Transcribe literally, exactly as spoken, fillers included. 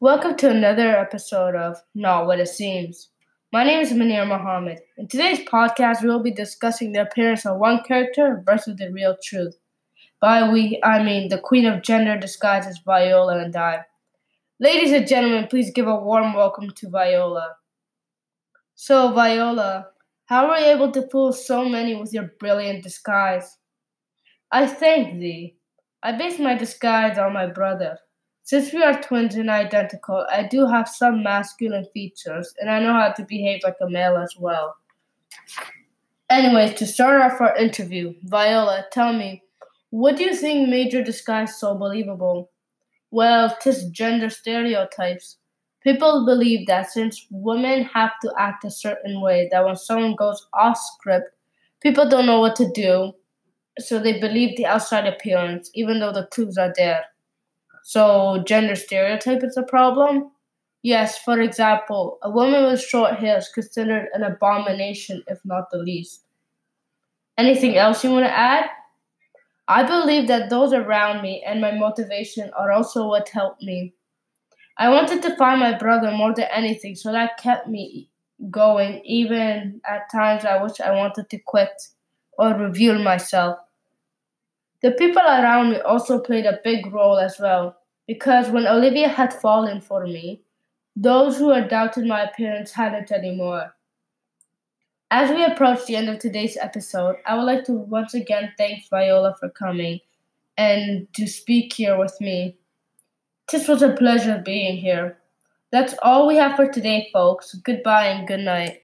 Welcome to another episode of Not What It Seems. My name is Munir Muhammad. In today's podcast, we will be discussing the appearance of one character versus the real truth. By we, I mean the queen of gender disguised as Viola and I. Ladies and gentlemen, please give a warm welcome to Viola. So, Viola, how were you able to fool so many with your brilliant disguise? I thank thee. I based my disguise on my brother. Since we are twins and identical, I do have some masculine features, and I know how to behave like a male as well. Anyways, to start off our interview, Viola, tell me, what do you think made your disguise so believable? Well, tis gender stereotypes. People believe that since women have to act a certain way, that when someone goes off script, people don't know what to do, so they believe the outside appearance, even though the clues are there. So, gender stereotype is a problem? Yes, for example, a woman with short hair is considered an abomination, if not the least. Anything else you want to add? I believe that those around me and my motivation are also what helped me. I wanted to find my brother more than anything, so that kept me going, even at times I wish I wanted to quit or reveal myself. The people around me also played a big role as well, because when Olivia had fallen for me, those who had doubted my appearance hadn't anymore. As we approach the end of today's episode, I would like to once again thank Viola for coming and to speak here with me. This was a pleasure being here. That's all we have for today, folks. Goodbye and good night.